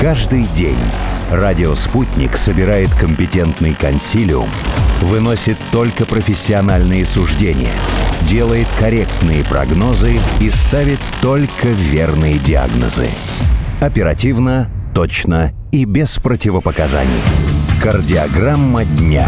Каждый день радио «Спутник» собирает компетентный консилиум, выносит только профессиональные суждения, делает корректные прогнозы и ставит только верные диагнозы. Оперативно, точно и без противопоказаний. Кардиограмма дня.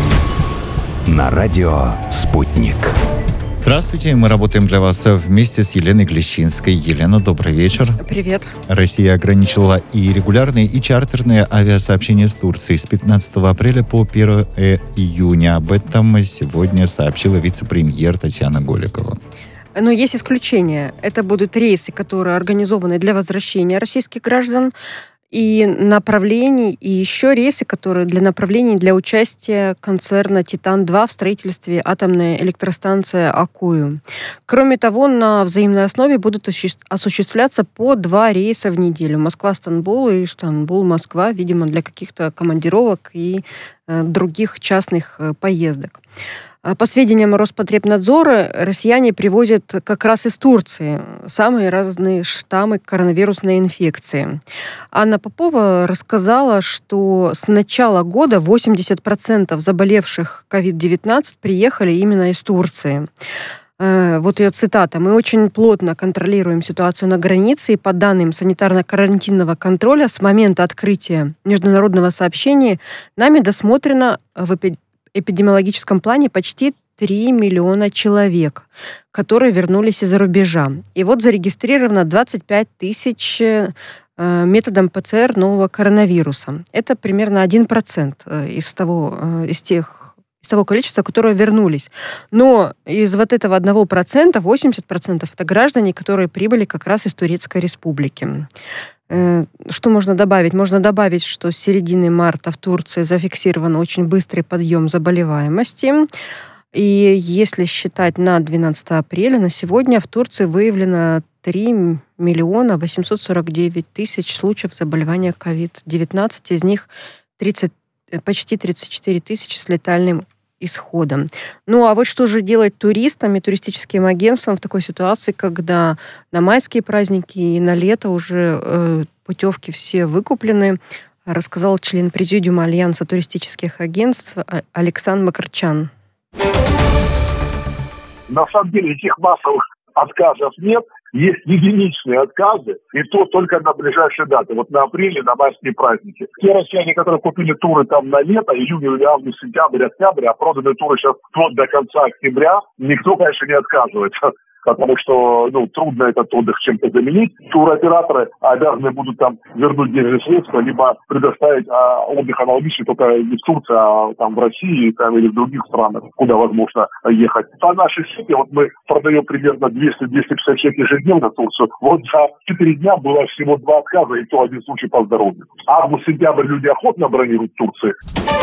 На радио «Спутник». Здравствуйте, мы работаем для вас вместе с Еленой Глещинской. Елена, добрый вечер. Привет. Россия ограничила и регулярные, и чартерные авиасообщения с Турцией с 15 апреля по 1 июня. Об этом сегодня сообщила вице-премьер Татьяна Голикова. Но есть исключения. Это будут рейсы, которые организованы для возвращения российских граждан и направлений, и еще рейсы, которые для направлений для участия концерна «Титан-2» в строительстве атомной электростанции Аккую. Кроме того, на взаимной основе будут осуществляться по 2 рейса в неделю. Москва-Стамбул и Стамбул-Москва, видимо, для каких-то командировок и других частных поездок. По сведениям Роспотребнадзора, россияне привозят как раз из Турции самые разные штаммы коронавирусной инфекции. Анна Попова рассказала, что с начала года 80% заболевших COVID-19 приехали именно из Турции. Вот ее цитата. «Мы очень плотно контролируем ситуацию на границе, и по данным санитарно-карантинного контроля с момента открытия международного сообщения нами досмотрено в эпидемиологическом плане почти 3 миллиона человек, которые вернулись из-за рубежа. И вот зарегистрировано 25 тысяч методом ПЦР нового коронавируса. Это примерно 1% из того количества, которые вернулись. Но из вот этого 1% 80% это граждане, которые прибыли как раз из Турецкой Республики. Что можно добавить? Можно добавить, что с середины марта в Турции зафиксирован очень быстрый подъем заболеваемости. И если считать на 12 апреля, на сегодня в Турции выявлено 3 миллиона 849 тысяч случаев заболевания COVID-19. Из них почти 34 тысячи с летальным исходом. Ну, а вот что же делать туристам и туристическим агентствам в такой ситуации, когда на майские праздники и на лето уже путевки все выкуплены, рассказал член президиума Альянса туристических агентств Александр Макарчан. На самом деле этих массовых отказов нет. Есть единичные отказы, и то только на ближайшие даты. Вот на апреле, на майские праздники. Те россияне, которые купили туры там на лето, июнь, июль, август, сентябрь, октябрь, а проданы туры сейчас вплоть до конца октября, никто, конечно, не отказывается. Потому что трудно этот отдых чем-то заменить. Туроператоры обязаны будут там вернуть денежные средства, либо предоставить отдых аналогичный только не в Турции, а там в России там, или в других странах, куда возможно ехать. По нашей сети мы продаем примерно 200-250 человек ежедневно в Турцию. Вот за 4 дня было всего 2 отказа, и то один случай по здоровью. Август-сентябрь люди охотно бронируют в Турции.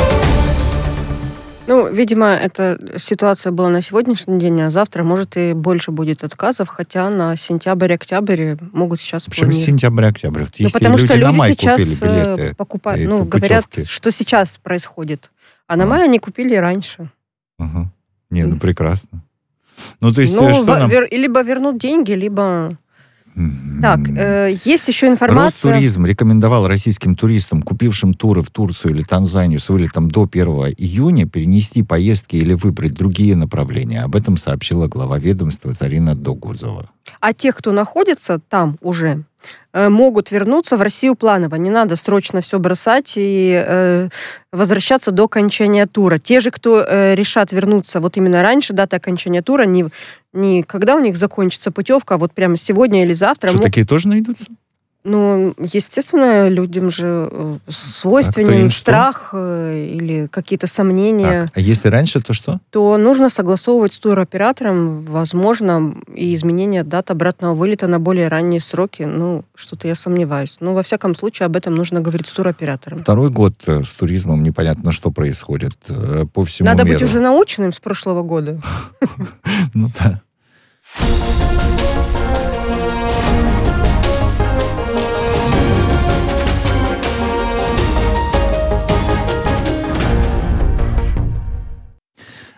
Видимо, эта ситуация была на сегодняшний день, а завтра, может, и больше будет отказов, хотя на сентябрь-октябрь могут сейчас планировать. Почему сентябрь-октябрь? Потому что люди сейчас покупают, говорят, что сейчас происходит. А на май они купили раньше. Ага. Прекрасно. То есть, либо вернут деньги, либо... Так, есть еще информация... Ростуризм рекомендовал российским туристам, купившим туры в Турцию или Танзанию с вылетом до 1 июня, перенести поездки или выбрать другие направления. Об этом сообщила глава ведомства Зарина Догузова. А те, кто находится там уже, могут вернуться в Россию планово. Не надо срочно все бросать и возвращаться до окончания тура. Те же, кто решат вернуться вот именно раньше даты окончания тура, не когда у них закончится путевка, а вот прямо сегодня или завтра. Что, такие тоже найдутся? Естественно, людям же свойственен страх или какие-то сомнения. Так, а если раньше, то что? То нужно согласовывать с туроператором, возможно, и изменение дат обратного вылета на более ранние сроки. Что-то я сомневаюсь. Во всяком случае, об этом нужно говорить с туроператором. 2-й год с туризмом, непонятно, что происходит по всему миру. Надо быть уже наученным с прошлого года. Да.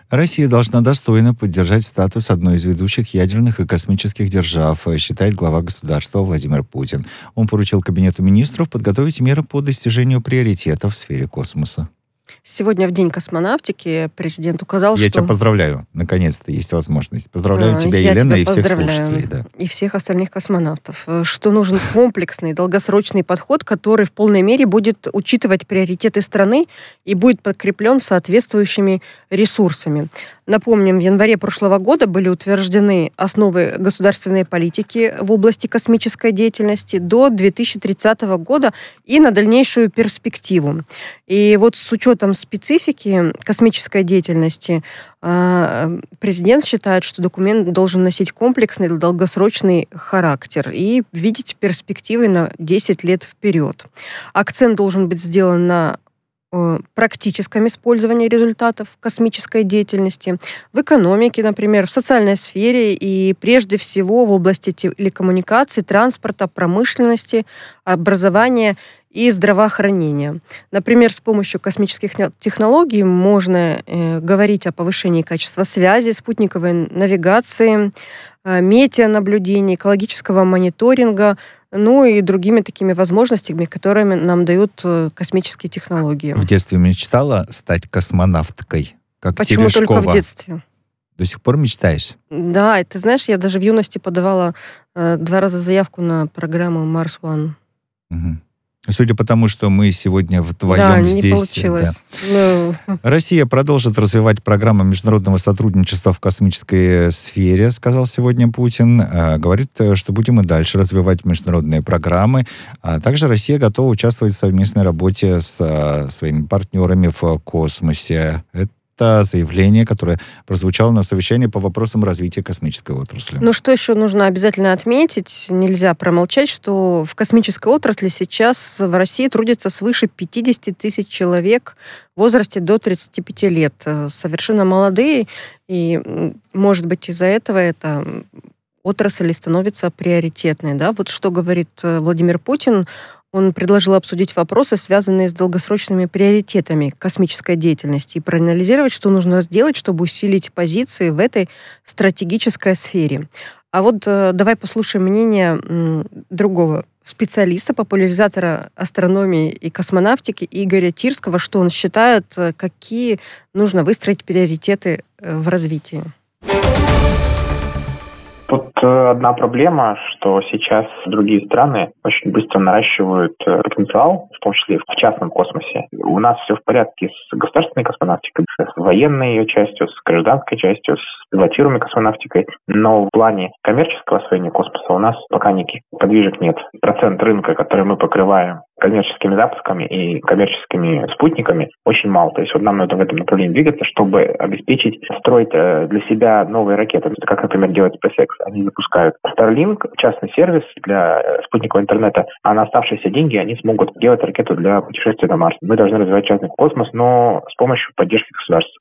Россия должна достойно поддержать статус одной из ведущих ядерных и космических держав, считает глава государства Владимир Путин. Он поручил Кабинету министров подготовить меры по достижению приоритетов в сфере космоса. Сегодня в День космонавтики президент указал, Я что... тебя поздравляю. Наконец-то есть возможность. Поздравляю тебя, я Елена, тебя и всех поздравляю. слушателей. Да. И всех остальных космонавтов. Что нужен комплексный, долгосрочный подход, который в полной мере будет учитывать приоритеты страны и будет подкреплен соответствующими ресурсами. Напомним, в январе прошлого года были утверждены основы государственной политики в области космической деятельности до 2030 года и на дальнейшую перспективу. И вот с учетом специфики космической деятельности президент считает, что документ должен носить комплексный, долгосрочный характер и видеть перспективы на 10 лет вперед. Акцент должен быть сделан на практическом использовании результатов космической деятельности, в экономике, например, в социальной сфере и прежде всего в области телекоммуникаций, транспорта, промышленности, образования и здравоохранения. Например, с помощью космических технологий можно говорить о повышении качества связи, спутниковой навигации, метеонаблюдения, экологического мониторинга, ну и другими такими возможностями, которыми нам дают космические технологии. В детстве мечтала стать космонавткой, как Почему Терешкова? только в детстве? До сих пор мечтаешь? Да, ты знаешь, я даже в юности подавала 2 раза заявку на программу Mars One. Угу. Судя по тому, что мы сегодня вдвоем здесь... Да, не получилось. Да. Россия продолжит развивать программу международного сотрудничества в космической сфере, сказал сегодня Путин. Говорит, что будем и дальше развивать международные программы. А также Россия готова участвовать в совместной работе с своими партнерами в космосе. Это заявление, которое прозвучало на совещании по вопросам развития космической отрасли. Ну, что еще нужно обязательно отметить? Нельзя промолчать, что в космической отрасли сейчас в России трудится свыше 50 тысяч человек в возрасте до 35 лет. Совершенно молодые, и, может быть, из-за этого эта отрасль становится приоритетной. Да? Вот что говорит Владимир Путин. Он предложил обсудить вопросы, связанные с долгосрочными приоритетами космической деятельности, и проанализировать, что нужно сделать, чтобы усилить позиции в этой стратегической сфере. А вот давай послушаем мнение другого специалиста, популяризатора астрономии и космонавтики Игоря Тирского, что он считает, какие нужно выстроить приоритеты в развитии. Тут одна проблема, что сейчас другие страны очень быстро наращивают потенциал, в том числе в частном космосе. У нас все в порядке с государственной космонавтикой, с военной ее частью, с гражданской частью, с пилотируемой космонавтикой, но в плане коммерческого освоения космоса у нас пока никаких подвижек нет. Процент рынка, который мы покрываем коммерческими запусками и коммерческими спутниками, очень мало. То есть вот нам надо в этом направлении двигаться, чтобы обеспечить, строить для себя новые ракеты. Как, например, делает SpaceX. Они запускают Starlink, частный сервис для спутникового интернета, а на оставшиеся деньги они смогут делать ракету для путешествия на Марс. Мы должны развивать частный космос, но с помощью поддержки государств.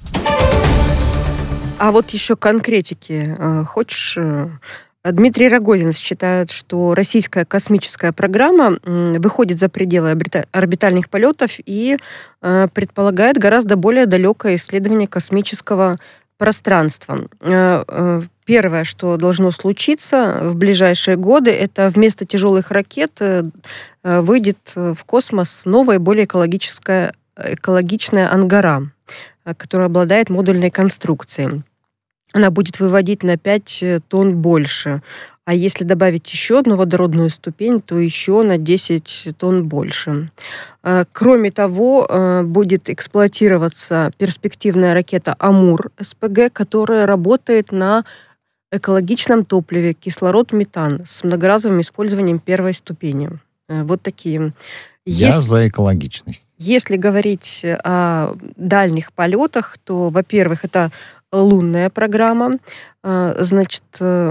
А вот еще конкретики. Хочешь... Дмитрий Рогозин считает, что российская космическая программа выходит за пределы орбитальных полетов и предполагает гораздо более далекое исследование космического пространства. Первое, что должно случиться в ближайшие годы, это вместо тяжелых ракет выйдет в космос новая, более экологичная «Ангара», которая обладает модульной конструкцией. Она будет выводить на 5 тонн больше. А если добавить еще одну водородную ступень, то еще на 10 тонн больше. Кроме того, будет эксплуатироваться перспективная ракета «Амур-СПГ», которая работает на экологичном топливе кислород-метан с многоразовым использованием первой ступени. Вот такие. Я за экологичность. Если говорить о дальних полетах, то, во-первых, это лунная программа, значит,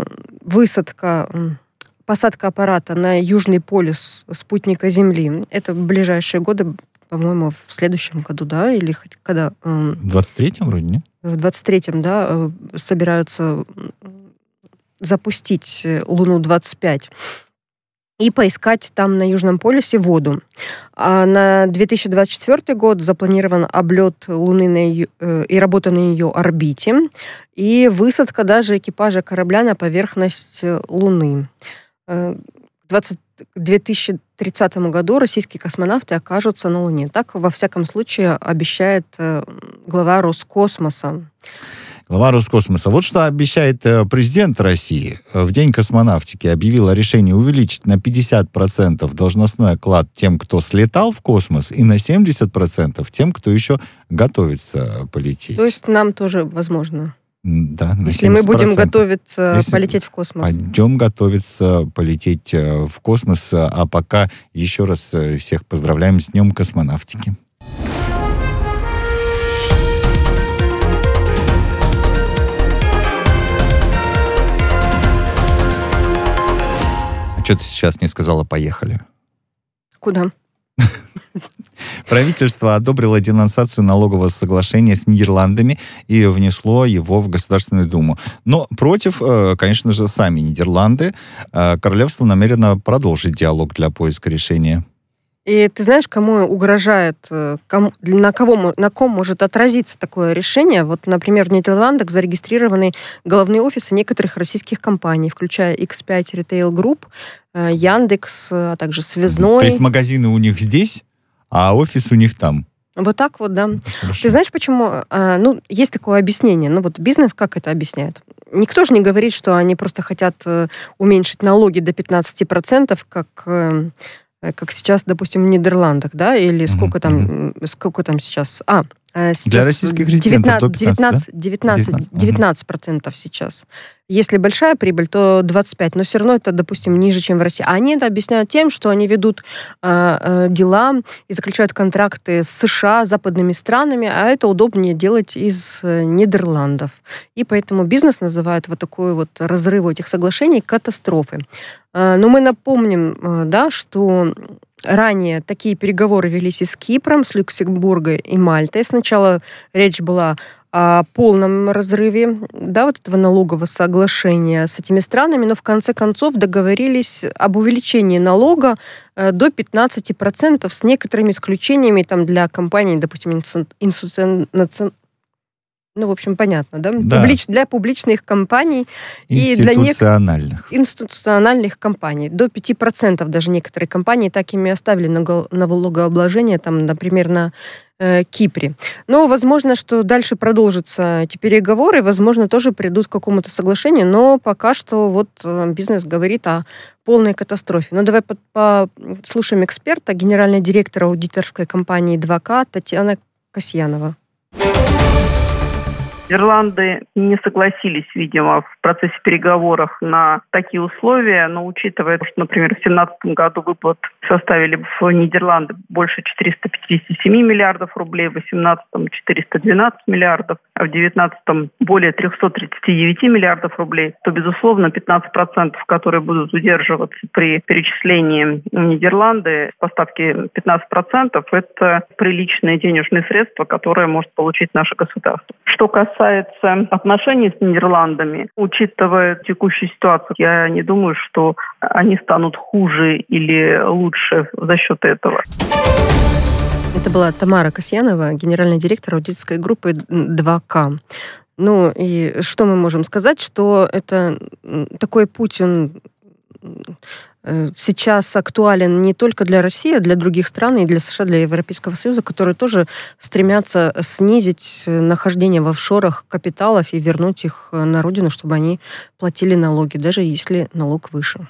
посадка аппарата на Южный полюс спутника Земли. Это в ближайшие годы, по-моему, в следующем году, да, или хоть когда? В 23-м вроде, нет? В 23-м, да, собираются запустить Луну-25. и поискать там на Южном полюсе воду. А на 2024 год запланирован облет Луны и работа на ее орбите, и высадка даже экипажа корабля на поверхность Луны. В 2030 году российские космонавты окажутся на Луне. Так, во всяком случае, обещает глава Роскосмоса. Глава Роскосмоса. Вот что обещает президент России. В День космонавтики объявил о решении увеличить на 50% должностной оклад тем, кто слетал в космос, и на 70% тем, кто еще готовится полететь. То есть нам тоже возможно. Да, на 70%. Если мы будем готовиться полететь в космос. Пойдем готовиться полететь в космос. А пока еще раз всех поздравляем с Днем космонавтики. Что ты сейчас не сказала «поехали»? Куда? Правительство одобрило денонсацию налогового соглашения с Нидерландами и внесло его в Государственную Думу. Но против, конечно же, сами Нидерланды. Королевство намерено продолжить диалог для поиска решения. И ты знаешь, кому угрожает, на ком может отразиться такое решение? Вот, например, в Нидерландах зарегистрированы головные офисы некоторых российских компаний, включая X5 Retail Group, Яндекс, а также Связной. То есть магазины у них здесь, а офис у них там. Вот так вот, да. Хорошо. Ты знаешь, почему? Есть такое объяснение. Вот бизнес как это объясняет? Никто же не говорит, что они просто хотят уменьшить налоги до 15%, как сейчас, допустим, в Нидерландах, да, или сколько там сейчас? Сейчас для российских резидентов 19% сейчас. Если большая прибыль, то 25%, но все равно это, допустим, ниже, чем в России. А они это объясняют тем, что они ведут дела и заключают контракты с США, западными странами, а это удобнее делать из Нидерландов. И поэтому бизнес называют вот такой вот разрыв этих соглашений катастрофой. Но мы напомним, да, что ранее такие переговоры велись и с Кипром, с Люксембургом и Мальтой. Сначала речь была о полном разрыве, да, вот этого налогового соглашения с этими странами, но в конце концов договорились об увеличении налога до 15% с некоторыми исключениями там, для компаний, допустим, в общем, понятно, да? Да. Для публичных компаний и для институциональных компаний. До 5% даже некоторые компании так ими оставили налогообложение, там, например, на Кипре. Но возможно, что дальше продолжатся эти переговоры, возможно, тоже придут к какому-то соглашению, но пока что вот бизнес говорит о полной катастрофе. Но давай послушаем эксперта, генерального директора аудиторской компании 2К Татьяна Касьянова. Нидерланды не согласились, видимо, в процессе переговоров на такие условия, но учитывая, что, например, в 2017 году выплат составили в Нидерланды больше 457 миллиардов рублей, в 2018 – 412 миллиардов, а в 2019 – более 339 миллиардов рублей, то, безусловно, 15%, которые будут удерживаться при перечислении в Нидерланды, поставки 15% – это приличные денежные средства, которые может получить наше государство. Что касается отношений с Нидерландами, учитывая текущую ситуацию, я не думаю, что они станут хуже или лучше за счет этого. Это была Тамара Касьянова, генеральный директор аудиторской группы 2К. Ну и что мы можем сказать, что это такой путь, он сейчас актуален не только для России, а для других стран, и для США, для Европейского Союза, которые тоже стремятся снизить нахождение в офшорах капиталов и вернуть их на родину, чтобы они платили налоги, даже если налог выше.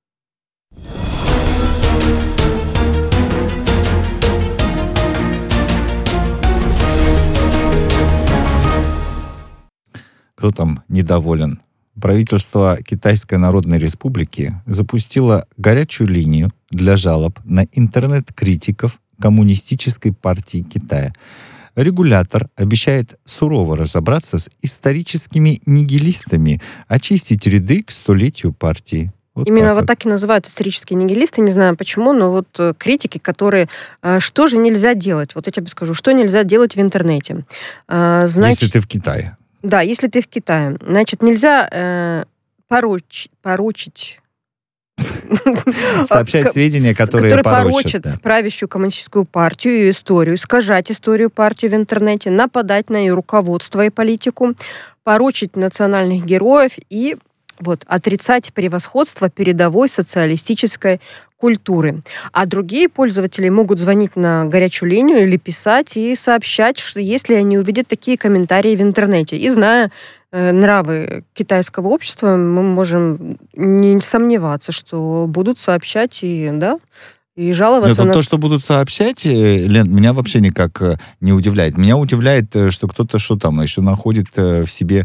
Кто там недоволен? Правительство Китайской Народной Республики запустило горячую линию для жалоб на интернет-критиков Коммунистической партии Китая. Регулятор обещает сурово разобраться с историческими нигилистами, очистить ряды к столетию партии. Именно вот так и называют исторические нигилисты, не знаю почему, но вот критики, которые... Что же нельзя делать? Вот я тебе скажу, что нельзя делать в интернете. Если ты в Китае. Да, если ты в Китае. Значит, нельзя порочить Сообщать сведения, которые порочат правящую коммунистическую партию и историю, искажать историю партии в интернете, нападать на ее руководство и политику, порочить национальных героев и отрицать превосходство передовой социалистической культуры. А другие пользователи могут звонить на горячую линию или писать и сообщать, что если они увидят такие комментарии в интернете. И зная нравы китайского общества, мы можем не сомневаться, что будут сообщать и жаловаться на... То, что будут сообщать, Лен, меня вообще никак не удивляет. Меня удивляет, что кто-то еще находит в себе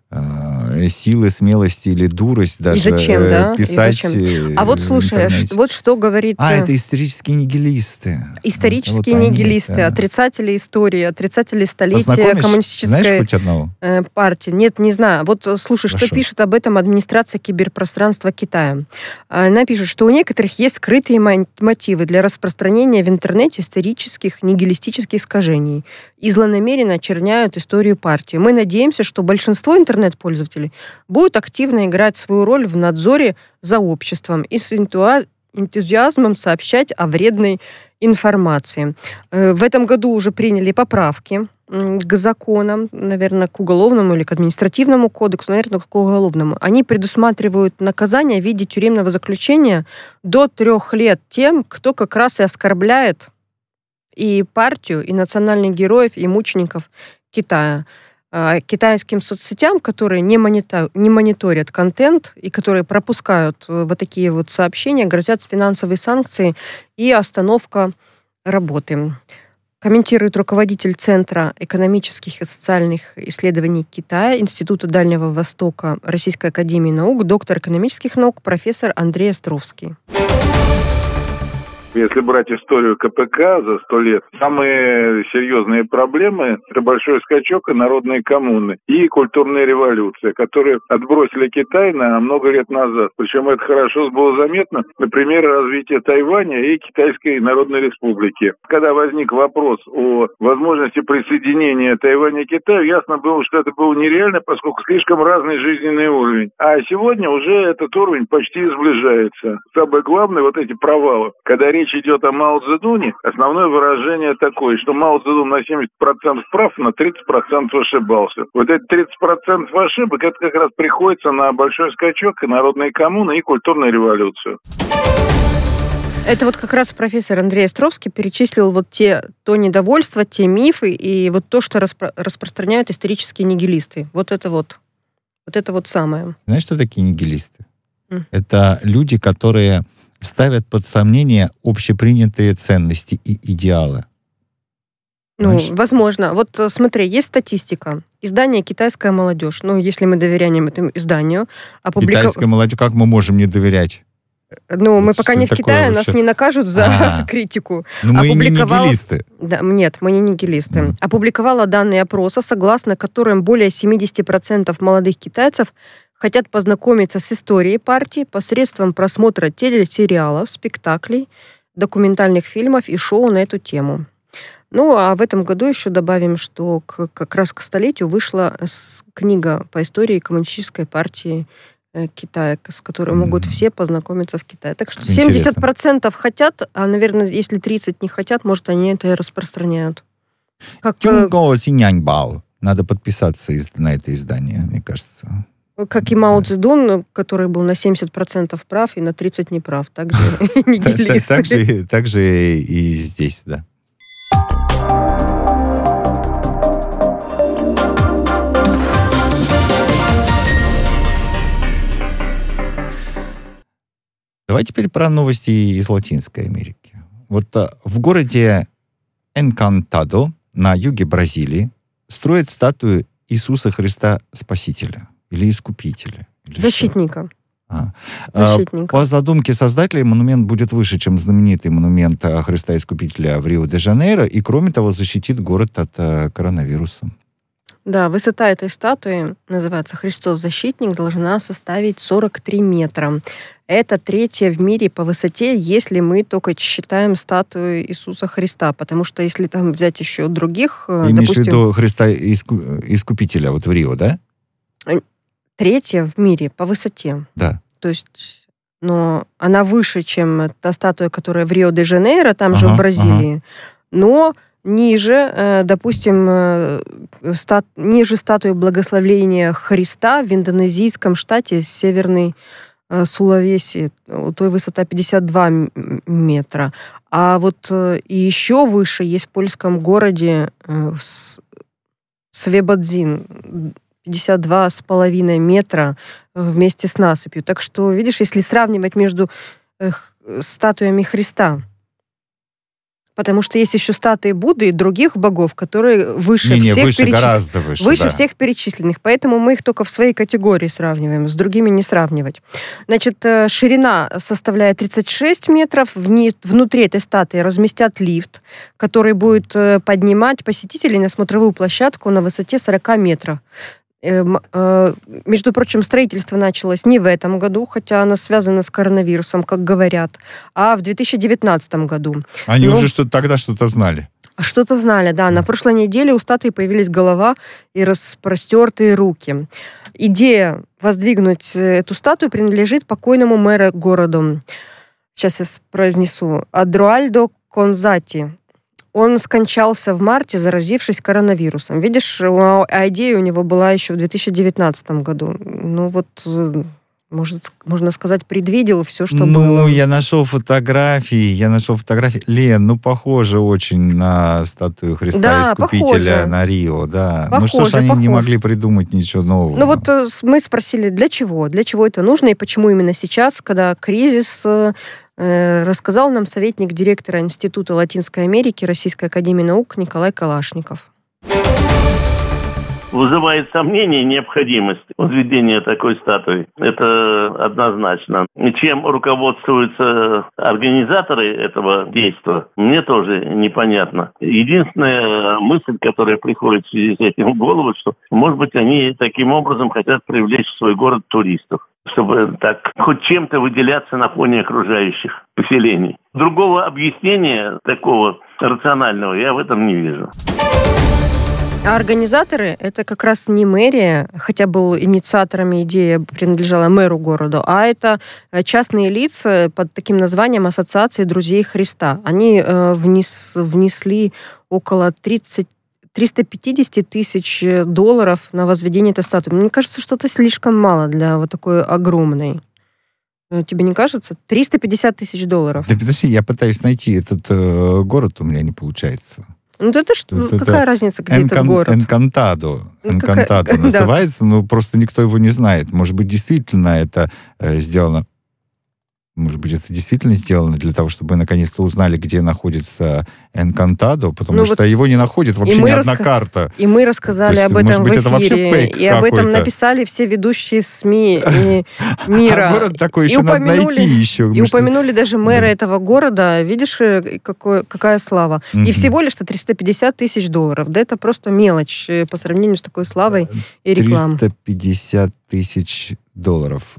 силы, смелости или дурость даже писать. А слушай, что говорит... это исторические нигилисты. Исторические нигилисты, отрицатели истории, отрицатели столетия коммунистической партии. Нет, не знаю. Слушай, что пишет об этом администрация киберпространства Китая. Она пишет, что у некоторых есть скрытые мотивы для распространения в интернете исторических нигилистических искажений и злонамеренно очерняют историю партии. Мы надеемся, что большинство интернет-пользователей будут активно играть свою роль в надзоре за обществом и с энтузиазмом сообщать о вредной информации. В этом году уже приняли поправки к законам, наверное, к уголовному или к административному кодексу, наверное, к уголовному. Они предусматривают наказание в виде тюремного заключения до 3 лет тем, кто как раз и оскорбляет и партию, и национальных героев, и мучеников Китая. Китайским соцсетям, которые не мониторят контент и которые пропускают такие сообщения, грозят финансовые санкции и остановка работы. Комментирует руководитель Центра экономических и социальных исследований Китая Института Дальнего Востока Российской академии наук, доктор экономических наук, профессор Андрей Островский. Если брать историю КПК за 100 лет, самые серьезные проблемы – это большой скачок и народные коммуны, и культурная революция, которые отбросили Китай на много лет назад. Причем это хорошо было заметно на примере развития Тайваня и Китайской Народной Республики. Когда возник вопрос о возможности присоединения Тайваня к Китаю, ясно было, что это было нереально, поскольку слишком разный жизненный уровень. А сегодня уже этот уровень почти сближается. Самое главное – эти провалы. Когда речь идет о Мао Цзэдуне, основное выражение такое, что Мао Цзэдун на 70% прав, на 30% ошибался. Эти 30% ошибок, это как раз приходится на большой скачок и народные коммуны, и культурную революцию. Это как раз профессор Андрей Островский перечислил то недовольство, те мифы и то, что распространяют исторические нигилисты. Это самое. Знаешь, что такие нигилисты? Это люди, которые ставят под сомнение общепринятые ценности и идеалы. Возможно. Смотри, есть статистика. Издание «Китайская молодежь». Если мы доверяем этому изданию. Китайская молодежь, как мы можем не доверять? Мы пока не в Китае, нас не накажут за критику. Мы не нигилисты. Нет, мы не нигилисты. Опубликовала данные опроса, согласно которым более 70% молодых китайцев хотят познакомиться с историей партии посредством просмотра телесериалов, спектаклей, документальных фильмов и шоу на эту тему. А в этом году еще добавим, что как раз к столетию вышла книга по истории коммунистической партии Китая, с которой могут все познакомиться в Китае. Так что 70% хотят, а, наверное, если 30% не хотят, может, они это и распространяют. Надо подписаться на это издание, мне кажется. Как и Мао Цзэдун, который был на 70% прав и на 30% не прав. Также нигилисты. Так же и здесь, да. Давай теперь про новости из Латинской Америки. В городе Энкантадо на юге Бразилии строят статую Иисуса Христа Спасителя. Или Искупителя. Или Защитника. Защитника. По задумке создателей монумент будет выше, чем знаменитый монумент Христа Искупителя в Рио-де-Жанейро, и, кроме того, защитит город от коронавируса. Да, высота этой статуи, называется «Христос Защитник», должна составить 43 метра. Это 3-я в мире по высоте, если мы только считаем статую Иисуса Христа. Потому что если там взять еще других... Ты имеешь в виду Христа Искупителя в Рио, да? 3-я в мире по высоте. Да. То есть но она выше, чем та статуя, которая в Рио-де-Жанейро, там же в Бразилии. Но ниже, допустим, ниже статуи Благословения Христа в индонезийском штате Северный Сулавеси. У той высота 52 метра. А вот и еще выше есть в польском городе Свебодзин. 52,5 метра вместе с насыпью. Так что, видишь, если сравнивать между статуями Христа, потому что есть еще статуи Будды и других богов, которые выше гораздо выше, выше всех перечисленных. Поэтому мы их только в своей категории сравниваем, с другими не сравнивать. Значит, ширина составляет 36 метров. Внутри этой статуи разместят лифт, который будет поднимать посетителей на смотровую площадку на высоте 40 метров. Между прочим, строительство началось не в этом году, хотя оно связано с коронавирусом, как говорят, а в 2019 году. Они уже тогда что-то знали. Что-то знали, да. На прошлой неделе у статуи появились голова и распростертые руки. Идея воздвигнуть эту статую принадлежит покойному мэру города. Сейчас я произнесу. Адруальдо Конзати. Он скончался в марте, заразившись коронавирусом. Видишь, идея у него была еще в 2019 году. Ну вот, можно сказать, предвидел все, что было. Ну, я нашел фотографии. Лен, похоже очень на статую Христа Искупителя на Рио, да. Похоже, что ж они не могли придумать ничего нового? Ну вот мы спросили, для чего это нужно и почему именно сейчас, когда кризис... рассказал нам советник директора Института Латинской Америки Российской академии наук Николай Калашников. Вызывает сомнение необходимость возведения такой статуи. Это однозначно. Чем руководствуются организаторы этого действия, мне тоже непонятно. Единственная мысль, которая приходит в связи с этим в голову, что, может быть, они таким образом хотят привлечь в свой город туристов, чтобы так хоть чем-то выделяться на фоне окружающих поселений. Другого объяснения, такого рационального, я в этом не вижу. А организаторы, это как раз не мэрия, хотя был инициаторами идея принадлежала мэру города, а это частные лица под таким названием Ассоциации друзей Христа. Они внесли около 350 тысяч долларов на возведение этой статуи. Мне кажется, что это слишком мало для вот такой огромной. Тебе не кажется? 350 тысяч долларов. Да подожди, я пытаюсь найти этот город, у меня не получается. Ну это что? Какая разница, где этот город? Энкантадо называется, но просто никто его не знает. Может быть, действительно это сделано... Может быть, это действительно сделано для того, чтобы мы наконец-то узнали, где находится Энкантадо, потому что его не находит вообще ни одна карта. И мы рассказали об этом в эфире. Вообще фейк и об этом написали все ведущие СМИ мира. А город такой еще надо найти еще. И упомянули даже мэра этого города. Видишь, какая слава. И всего лишь 350 тысяч долларов. Да это просто мелочь по сравнению с такой славой и рекламой. 350 тысяч долларов.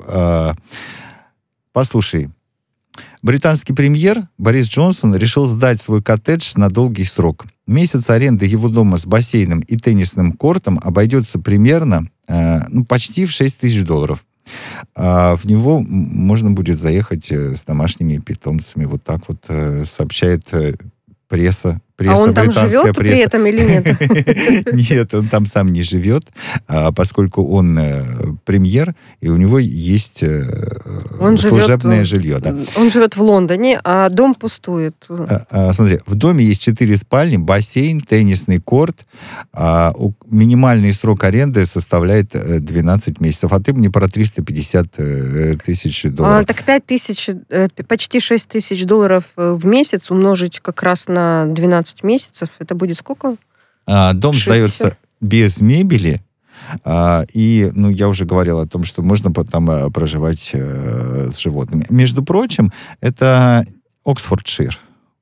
Послушай, британский премьер Борис Джонсон решил сдать свой коттедж на долгий срок. Месяц аренды его дома с бассейном и теннисным кортом обойдется примерно, почти в 6 тысяч долларов. В него можно будет заехать с домашними питомцами. Вот так вот сообщает пресса. А он там живет при этом или нет? Нет, он там сам не живет, поскольку он премьер, и у него есть служебное жилье. Да. Он живет в Лондоне, а дом пустует. Смотри, в доме есть 4 спальни, бассейн, теннисный корт. Минимальный срок аренды составляет 12 месяцев. А ты мне про 350 тысяч долларов. Так 5 тысяч, почти 6 тысяч долларов в месяц умножить как раз на 12 месяцев, это будет сколько? Дом сдается без мебели, и, я уже говорил о том, что можно там проживать с животными. Между прочим, это Оксфордшир.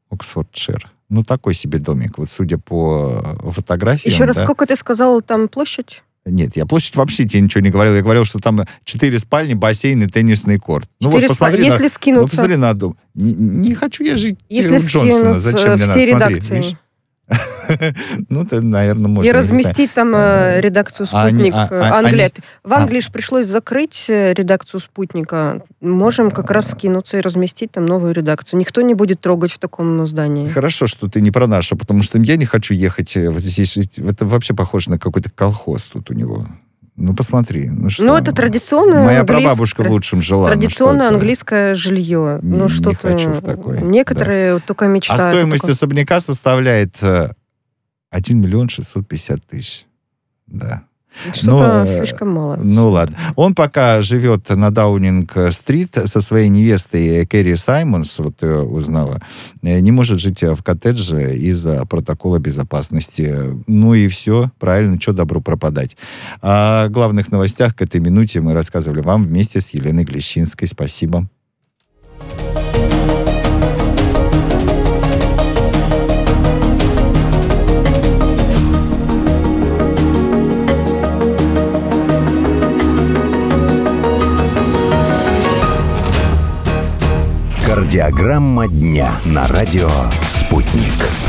Такой себе домик, вот судя по фотографиям. Еще раз, сколько ты сказал, там площадь? Нет, я площадь вообще тебе ничего не говорил. Я говорил, что там 4 спальни, бассейн и теннисный корт. Посмотри скинуться... посмотри на дом. Не хочу я жить если у Джонсона. Зачем мне надо? Редакции. Ну, это, наверное, можно... И разместить там редакцию «Спутник» Англии. В Англии же пришлось закрыть редакцию «Спутника». Можем как раз скинуться и разместить там новую редакцию. Никто не будет трогать в таком здании. Хорошо, что ты не про нашу, потому что я не хочу ехать вот здесь. Это вообще похоже на какой-то колхоз тут у него. Ну, посмотри. Ну, это традиционное... Моя прабабушка в лучшем жила. Традиционное английское жилье. Не хочу в такое. Некоторые только мечтают. А стоимость особняка составляет 1 650 000. Да. Что-то слишком мало. Ну, ладно. Он пока живет на Даунинг-стрит со своей невестой Кэрри Саймонс, вот узнала, не может жить в коттедже из-за протокола безопасности. Ну и все, правильно, что добру пропадать. О главных новостях к этой минуте мы рассказывали вам вместе с Еленой Глещинской. Спасибо. Кардиограмма дня на радио «Спутник».